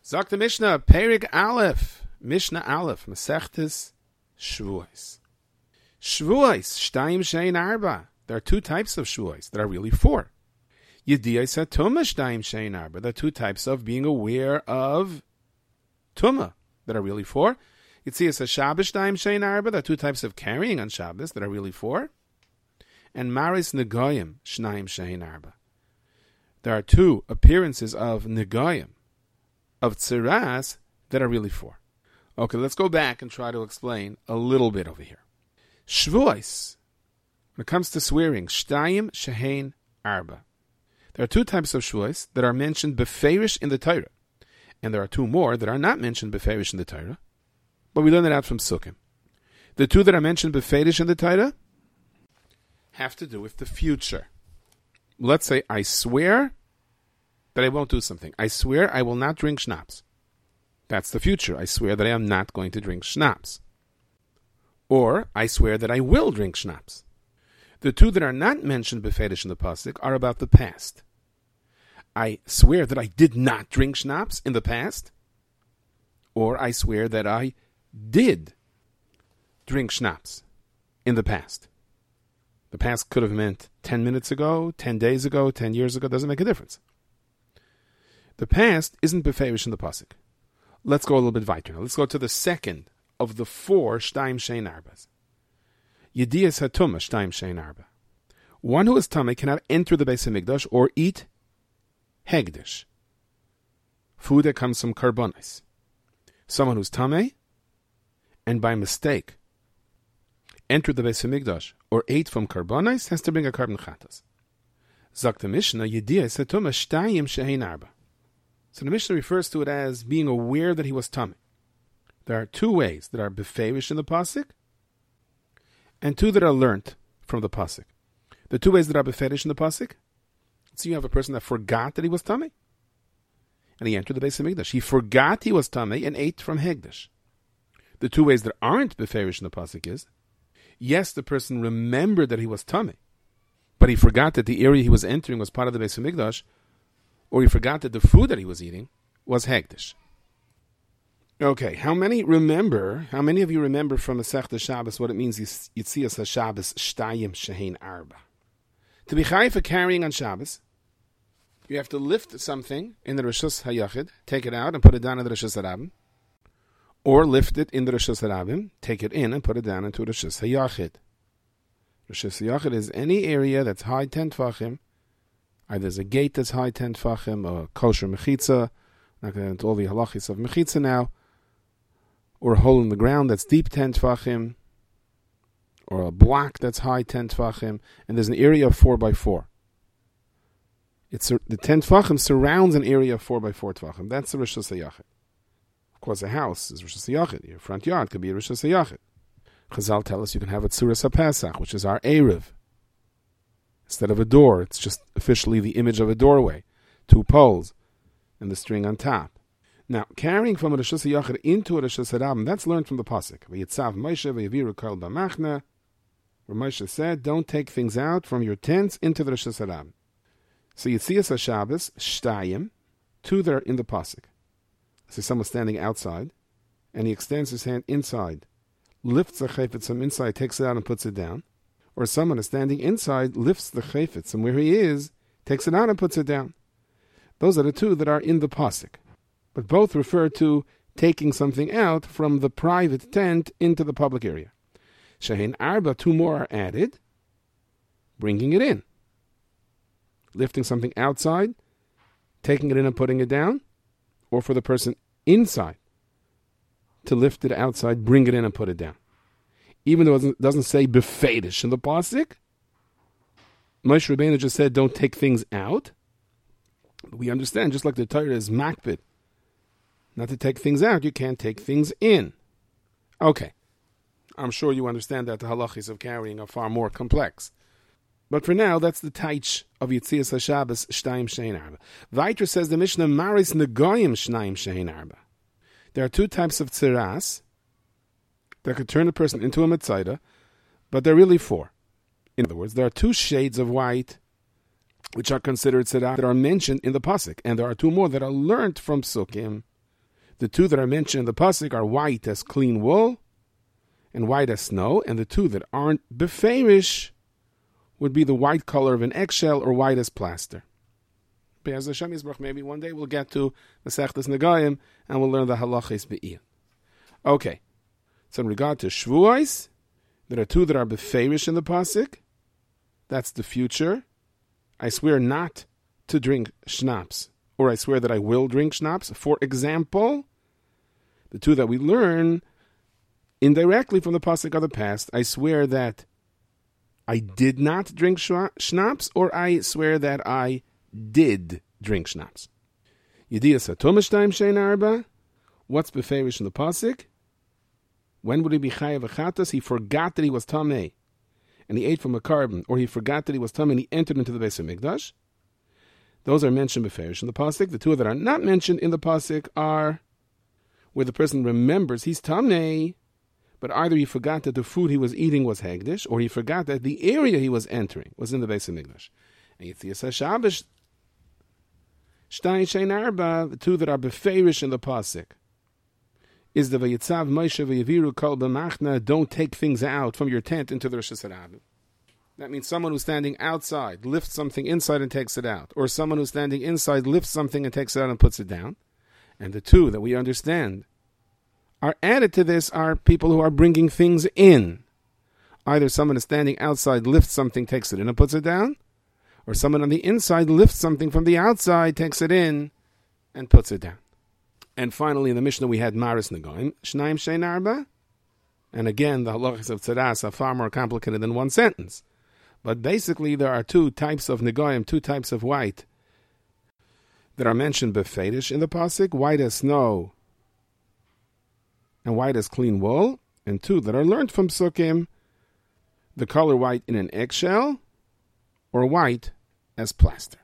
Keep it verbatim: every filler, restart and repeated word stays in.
Sagt the Mishnah, Perik Aleph, Mishnah Aleph, Masechtes Shavuos. Shavuos, Shtayim Shein Arba. There are two types of Shavuos. There are really four. Yediyos HaTumah Shtayim Shein Arba. There are two types of being aware of Tumah. There are really four. Yitzias HaShabbos Shtayim Shein Arba. There are two types of carrying on Shabbos. There are really four. And Maris Negoyim Shnayim Shein Arba. There are two appearances of Negoyim, of Tziras, that are really four. Okay, let's go back and try to explain a little bit over here. Shavuos, when it comes to swearing, Shtayim Shein Arba. There are two types of Shavuos that are mentioned beferish in the Torah. And there are two more that are not mentioned beferish in the Torah. But we learn that out from Sukkim. The two that are mentioned beferish in the Torah have to do with the future. Let's say I swear that I won't do something. I swear I will not drink schnapps. That's the future. I swear that I am not going to drink schnapps. Or I swear that I will drink schnapps. The two that are not mentioned beferish in the pasuk are about the past. I swear that I did not drink schnapps in the past. Or I swear that I did drink schnapps in the past. The past could have meant ten minutes ago, ten days ago, ten years ago. Doesn't make a difference. The past isn't beferish in the pasuk. Let's go a little bit weiter. Let's go to the second of the four Shtayim Shein Arbas. Yediyas HaTumah Shtayim Shein Arba. One who is tamei cannot enter the Beis HaMikdash or eat hegdish, food that comes from karbonis. Someone who's tamei and by mistake entered the Beis HaMikdash or ate from karbonis has to bring a carbon chatas. Zakt the Mishnah, Yediyas HaTumah Shtayim Shein Arba. So the Mishnah refers to it as being aware that he was tamei. There are two ways that are beferish in the pasuk, and two that are learnt from the pasuk. The two ways that are beferish in the pasuk, so you have a person that forgot that he was tamei, and he entered the Beis HaMikdash. He forgot he was tamei and ate from hegdish. The two ways that aren't beferish in the pasuk is, yes, the person remembered that he was tamei, but he forgot that the area he was entering was part of the Beis HaMikdash, or he forgot that the food that he was eating was hegdish. Okay, how many remember, how many of you remember from Masechta Shabbos what it means Yitzias HaShabbos Shtayim Shein Arba? To be chayav for carrying on Shabbos, you have to lift something in the Rishus HaYachid, take it out and put it down in the Rishus HaRabim, or lift it in the Rishus HaRabim, take it in and put it down into Rishus HaYachid. Rishus HaYachid is any area that's high ten tfachim. Either there's a gate that's high ten tfachim, or kosher mechitza, not going to into all the halachis of mechitza now, or a hole in the ground that's deep ten tfachim, or a block that's high ten tfachim, and there's an area of four by four. It's the ten tfachim surrounds an area of four by four tfachim. That's the Rishus HaYachid. Of course, a house is Rishus HaYachid. Your front yard could be a Rishus HaYachid. Chazal tell us you can have a Tzuras HaPesach, which is our Erev. Instead of a door, it's just officially the image of a doorway, two poles, and the string on top. Now, carrying from a Rishus HaYachid into a Rishus HaRabim, that's learned from the pasuk. V'yitzav Moshe v'yaviru kol b'machna, where Moshe said, don't take things out from your tents into the Rishus HaRabim. So Yitzias HaShabbos, Shtayim, two that are in the pasuk. So someone standing outside, and he extends his hand inside, lifts the chayfetz from inside, takes it out and puts it down. Or someone is standing inside, lifts the chayfetz from where he is, takes it out and puts it down. Those are the two that are in the pasuk. But both refer to taking something out from the private tent into the public area. Shein Arba, two more are added, bringing it in. Lifting something outside, taking it in and putting it down, or for the person inside to lift it outside, bring it in and put it down. Even though it doesn't say beferish in the pasuk, Moshe Rabbeinu just said don't take things out. But we understand, just like the Torah is makpid, not to take things out, you can't take things in. Okay, I'm sure you understand that the halachis of carrying are far more complex. But for now, that's the taich of Yitzias HaShabbos Shtayim Shein Arba. Weiter says the Mishnah, Maris Negoyim Shnayim Shein Arba. There are two types of tziras that could turn a person into a Metzaida, but there are really four. In other words, there are two shades of white which are considered tzara that are mentioned in the pasuk, and there are two more that are learnt from Sukkim. The two that are mentioned in the pasuk are white as clean wool and white as snow, and the two that aren't beferish would be the white color of an eggshell or white as plaster. Be'ez Hashem Yisbarach, maybe one day we'll get to Masechtas Negayim and we'll learn the halachis be'iyah. Okay, so in regard to Shvuos, there are two that are beferish in the pasuk. That's the future. I swear not to drink schnapps, or I swear that I will drink schnapps. For example, the two that we learn indirectly from the pasuk of the past, I swear that I did not drink schnapps, or I swear that I did drink schnapps. Yediyas hatomashtaim shein arba. What's beferish in the pasuk? When would he be chayav achatas? He forgot that he was tamei, and he ate from a carbon, or he forgot that he was tamei and he entered into the Beis HaMikdash. Those are mentioned beferish in the pasuk. The two that are not mentioned in the pasuk are where the person remembers he's tamei, but either he forgot that the food he was eating was hegdish, or he forgot that the area he was entering was in the Beis HaMikdash. And Yitzias HaShabbos, Shtayin Shein Arba, the two that are beferish in the pasuk, is the Vayitzav Moshe Vayaviru Kol B'machna, don't take things out from your tent into the Rosh Hashanah. That means someone who's standing outside lifts something inside and takes it out, or someone who's standing inside lifts something and takes it out and puts it down. And the two that we understand are added to this are people who are bringing things in. Either someone is standing outside, lifts something, takes it in and puts it down, or someone on the inside lifts something from the outside, takes it in, and puts it down. And finally, in the Mishnah, we had Maris Negoim, Shnaim Shein Arba. And again, the halachas of Tzeras are far more complicated than one sentence. But basically, there are two types of Negoim, two types of white, that are mentioned beferish in the pasuk, white as snow and white as clean wool, and two that are learned from Sukkim, the color white in an eggshell, or white as plaster.